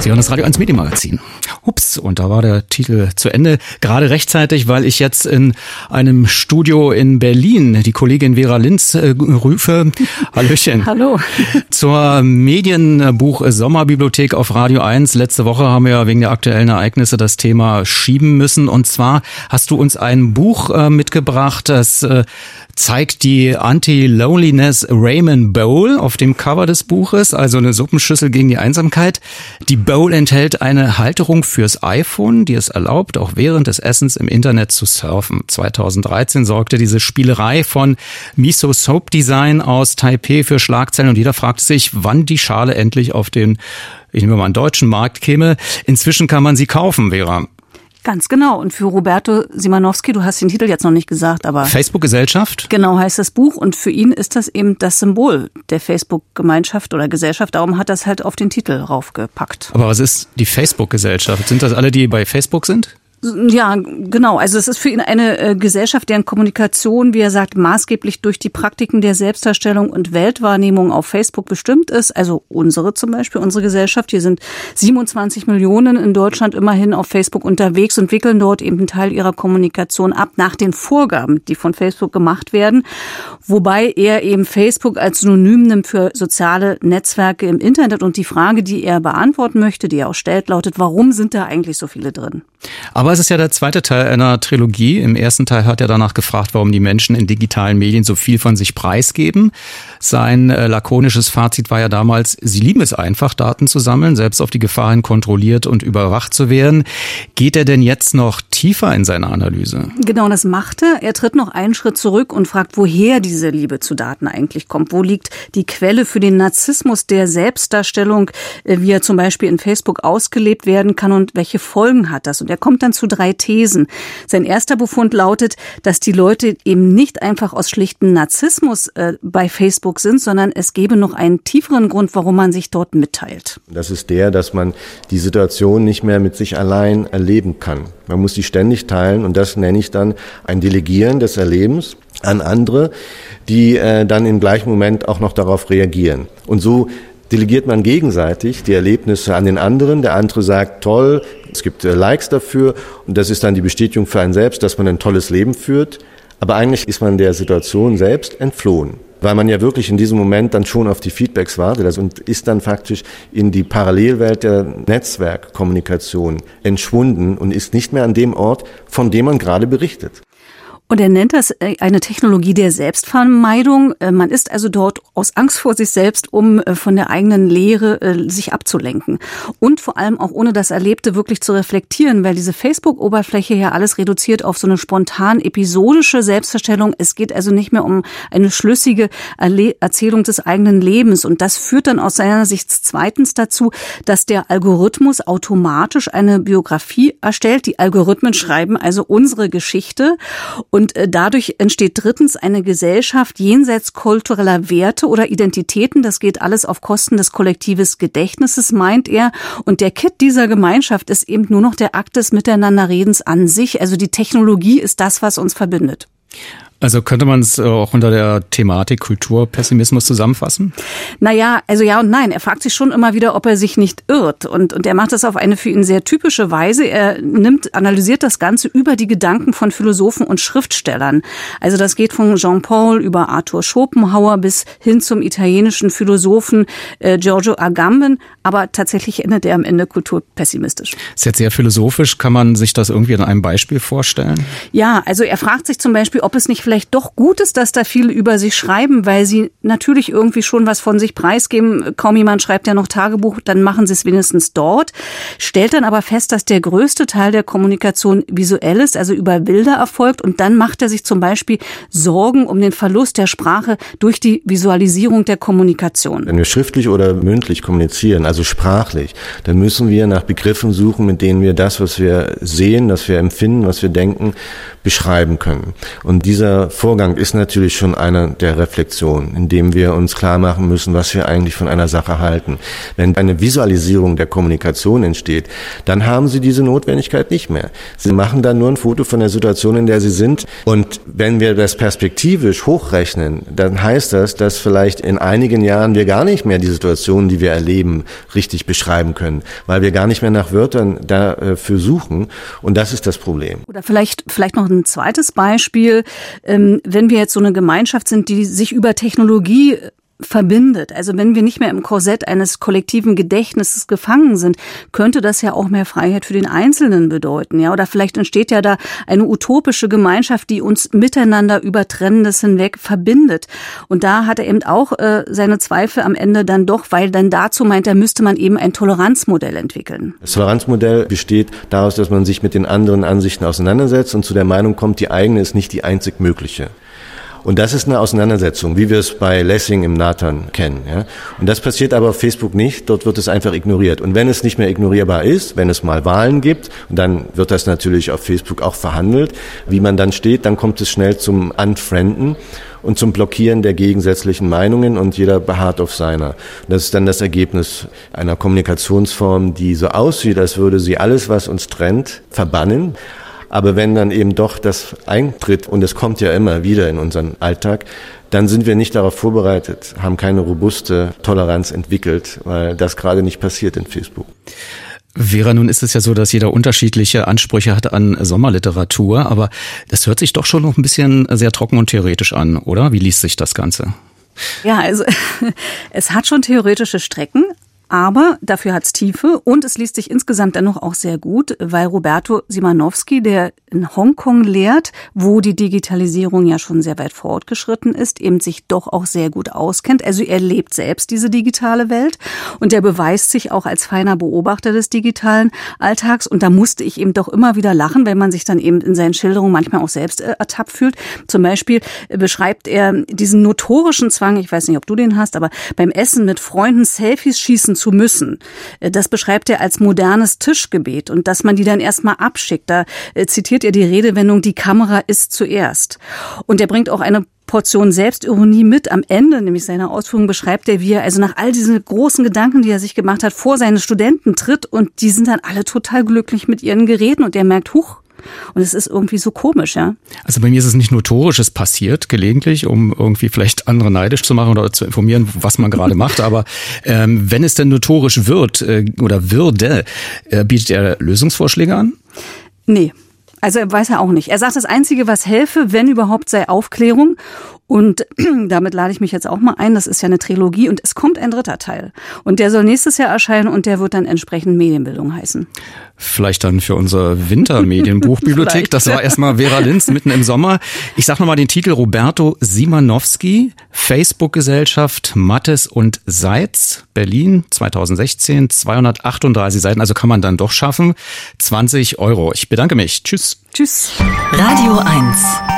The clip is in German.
Sie hören das Radio 1 Medienmagazin. Ups, und da war der Titel zu Ende. Gerade rechtzeitig, weil ich jetzt in einem Studio in Berlin die Kollegin Vera Linz rufe. Hallöchen. Hallo. Zur Medienbuch Sommerbibliothek auf Radio 1. Letzte Woche haben wir ja wegen der aktuellen Ereignisse das Thema schieben müssen. Und zwar hast du uns ein Buch mitgebracht, das zeigt die Anti-Loneliness Ramen Bowl auf dem Cover des Buches, also eine Suppenschüssel gegen die Einsamkeit. Die Bowl enthält eine Halterung fürs iPhone, die es erlaubt, auch während des Essens im Internet zu surfen. 2013 sorgte diese Spielerei von Miso Soap Design aus Taipei für Schlagzeilen und jeder fragt sich, wann die Schale endlich auf den, ich nehme mal einen deutschen Markt käme. Inzwischen kann man sie kaufen, Vera. Ganz genau. Und für Roberto Simanowski, du hast den Titel jetzt noch nicht gesagt, aber Facebook-Gesellschaft? Genau heißt das Buch. Und für ihn ist das eben das Symbol der Facebook-Gemeinschaft oder Gesellschaft. Darum hat das halt auf den Titel raufgepackt. Aber was ist die Facebook-Gesellschaft? Sind das alle, die bei Facebook sind? Ja, genau. Also es ist für ihn eine Gesellschaft, deren Kommunikation, wie er sagt, maßgeblich durch die Praktiken der Selbstdarstellung und Weltwahrnehmung auf Facebook bestimmt ist. Also unsere zum Beispiel, unsere Gesellschaft. Hier sind 27 Millionen in Deutschland immerhin auf Facebook unterwegs und wickeln dort eben einen Teil ihrer Kommunikation ab nach den Vorgaben, die von Facebook gemacht werden. Wobei er eben Facebook als Synonym nimmt für soziale Netzwerke im Internet. Und die Frage, die er beantworten möchte, die er auch stellt, lautet, warum sind da eigentlich so viele drin? Aber es ist ja der zweite Teil einer Trilogie. Im ersten Teil hat er danach gefragt, warum die Menschen in digitalen Medien so viel von sich preisgeben. Sein lakonisches Fazit war ja damals, sie lieben es einfach, Daten zu sammeln, selbst auf die Gefahr hin kontrolliert und überwacht zu werden. Geht er denn jetzt noch tiefer in seine Analyse? Genau, das macht er. Er tritt noch einen Schritt zurück und fragt, woher diese Liebe zu Daten eigentlich kommt. Wo liegt die Quelle für den Narzissmus der Selbstdarstellung, wie er zum Beispiel in Facebook ausgelebt werden kann und welche Folgen hat das? Und er kommt dann zu 3 Thesen. Sein erster Befund lautet, dass die Leute eben nicht einfach aus schlichtem Narzissmus bei Facebook sind, sondern es gäbe noch einen tieferen Grund, warum man sich dort mitteilt. Das ist der, dass man die Situation nicht mehr mit sich allein erleben kann. Man muss sie ständig teilen und das nenne ich dann ein Delegieren des Erlebens an andere, die dann im gleichen Moment auch noch darauf reagieren. Und so delegiert man gegenseitig die Erlebnisse an den anderen. Der andere sagt, toll, es gibt Likes dafür und das ist dann die Bestätigung für einen selbst, dass man ein tolles Leben führt. Aber eigentlich ist man der Situation selbst entflohen, weil man ja wirklich in diesem Moment dann schon auf die Feedbacks wartet und ist dann faktisch in die Parallelwelt der Netzwerkkommunikation entschwunden und ist nicht mehr an dem Ort, von dem man gerade berichtet. Und er nennt das eine Technologie der Selbstvermeidung. Man ist also dort aus Angst vor sich selbst, um von der eigenen Lehre sich abzulenken. Und vor allem auch ohne das Erlebte wirklich zu reflektieren, weil diese Facebook-Oberfläche ja alles reduziert auf so eine spontan episodische Selbstdarstellung. Es geht also nicht mehr um eine schlüssige Erzählung des eigenen Lebens. Und das führt dann aus seiner Sicht zweitens dazu, dass der Algorithmus automatisch eine Biografie erstellt. Die Algorithmen schreiben also unsere Geschichte. Und dadurch entsteht drittens eine Gesellschaft jenseits kultureller Werte oder Identitäten. Das geht alles auf Kosten des kollektives Gedächtnisses, meint er. Und der Kit dieser Gemeinschaft ist eben nur noch der Akt des Miteinanderredens an sich. Also die Technologie ist das, was uns verbindet. Also könnte man es auch unter der Thematik Kulturpessimismus zusammenfassen? Naja, also ja und nein. Er fragt sich schon immer wieder, ob er sich nicht irrt. Und er macht das auf eine für ihn sehr typische Weise. Er analysiert das Ganze über die Gedanken von Philosophen und Schriftstellern. Also das geht von Jean-Paul über Arthur Schopenhauer bis hin zum italienischen Philosophen Giorgio Agamben. Aber tatsächlich endet er am Ende kulturpessimistisch. Ist jetzt sehr philosophisch. Kann man sich das irgendwie an einem Beispiel vorstellen? Ja, also er fragt sich zum Beispiel, ob es nicht vielleicht doch gut ist, dass da viele über sich schreiben, weil sie natürlich irgendwie schon was von sich preisgeben. Kaum jemand schreibt ja noch Tagebuch, dann machen sie es wenigstens dort. Stellt dann aber fest, dass der größte Teil der Kommunikation visuell ist, also über Bilder erfolgt. Und dann macht er sich zum Beispiel Sorgen um den Verlust der Sprache durch die Visualisierung der Kommunikation. Wenn wir schriftlich oder mündlich kommunizieren, also sprachlich, dann müssen wir nach Begriffen suchen, mit denen wir das, was wir sehen, was wir empfinden, was wir denken, beschreiben können. Und dieser dieser Vorgang ist natürlich schon einer der Reflexion, in dem wir uns klar machen müssen, was wir eigentlich von einer Sache halten. Wenn eine Visualisierung der Kommunikation entsteht, dann haben Sie diese Notwendigkeit nicht mehr. Sie machen dann nur ein Foto von der Situation, in der Sie sind. Und wenn wir das perspektivisch hochrechnen, dann heißt das, dass vielleicht in einigen Jahren wir gar nicht mehr die Situation, die wir erleben, richtig beschreiben können, weil wir gar nicht mehr nach Wörtern dafür suchen. Und das ist das Problem. Oder vielleicht noch ein zweites Beispiel. Wenn wir jetzt so eine Gemeinschaft sind, die sich über Technologie verbindet. Also wenn wir nicht mehr im Korsett eines kollektiven Gedächtnisses gefangen sind, könnte das ja auch mehr Freiheit für den Einzelnen bedeuten. Ja, oder vielleicht entsteht ja da eine utopische Gemeinschaft, die uns miteinander über Trennendes hinweg verbindet. Und da hat er eben auch seine Zweifel am Ende dann doch, weil dann dazu meint er, müsste man eben ein Toleranzmodell entwickeln. Das Toleranzmodell besteht daraus, dass man sich mit den anderen Ansichten auseinandersetzt und zu der Meinung kommt, die eigene ist nicht die einzig mögliche. Und das ist eine Auseinandersetzung, wie wir es bei Lessing im Nathan kennen. Ja? Und das passiert aber auf Facebook nicht, dort wird es einfach ignoriert. Und wenn es nicht mehr ignorierbar ist, wenn es mal Wahlen gibt, dann wird das natürlich auf Facebook auch verhandelt, wie man dann steht, dann kommt es schnell zum Unfrienden und zum Blockieren der gegensätzlichen Meinungen und jeder beharrt auf seiner. Das ist dann das Ergebnis einer Kommunikationsform, die so aussieht, als würde sie alles, was uns trennt, verbannen. Aber wenn dann eben doch das eintritt, und es kommt ja immer wieder in unseren Alltag, dann sind wir nicht darauf vorbereitet, haben keine robuste Toleranz entwickelt, weil das gerade nicht passiert in Facebook. Vera, nun ist es ja so, dass jeder unterschiedliche Ansprüche hat an Sommerliteratur, aber das hört sich doch schon noch ein bisschen sehr trocken und theoretisch an, oder? Wie liest sich das Ganze? Ja, also es hat schon theoretische Strecken. Aber dafür hat's Tiefe und es liest sich insgesamt dennoch auch sehr gut, weil Roberto Szymanowski, der in Hongkong lehrt, wo die Digitalisierung ja schon sehr weit fortgeschritten ist, eben sich doch auch sehr gut auskennt. Also er lebt selbst diese digitale Welt und der beweist sich auch als feiner Beobachter des digitalen Alltags. Und da musste ich eben doch immer wieder lachen, wenn man sich dann eben in seinen Schilderungen manchmal auch selbst ertappt fühlt. Zum Beispiel beschreibt er diesen notorischen Zwang, ich weiß nicht, ob du den hast, aber beim Essen mit Freunden Selfies schießen zu müssen. Das beschreibt er als modernes Tischgebet und dass man die dann erstmal abschickt. Da zitiert er die Redewendung, die Kamera ist zuerst. Und er bringt auch eine Portion Selbstironie mit. Am Ende, nämlich seiner Ausführung, beschreibt er, wie er also nach all diesen großen Gedanken, die er sich gemacht hat, vor seine Studenten tritt und die sind dann alle total glücklich mit ihren Geräten und er merkt, huch, und es ist irgendwie so komisch, ja. Also bei mir ist es nicht notorisch, es passiert gelegentlich, um irgendwie vielleicht andere neidisch zu machen oder zu informieren, was man gerade macht. Aber wenn es denn notorisch wird oder würde, bietet er Lösungsvorschläge an? Nee. Also weiß er auch nicht. Er sagt, das Einzige, was helfe, wenn überhaupt, sei Aufklärung. Und damit lade ich mich jetzt auch mal ein. Das ist ja eine Trilogie und es kommt ein dritter Teil. Und der soll nächstes Jahr erscheinen und der wird dann entsprechend Medienbildung heißen. Vielleicht dann für unsere Wintermedienbuchbibliothek. Das war erstmal Vera Linz mitten im Sommer. Ich sag nochmal den Titel: Roberto Szymanowski, Facebook-Gesellschaft Mattes und Seitz, Berlin, 2016, 238 Seiten. Also kann man dann doch schaffen. 20 €. Ich bedanke mich. Tschüss. Tschüss. Radio 1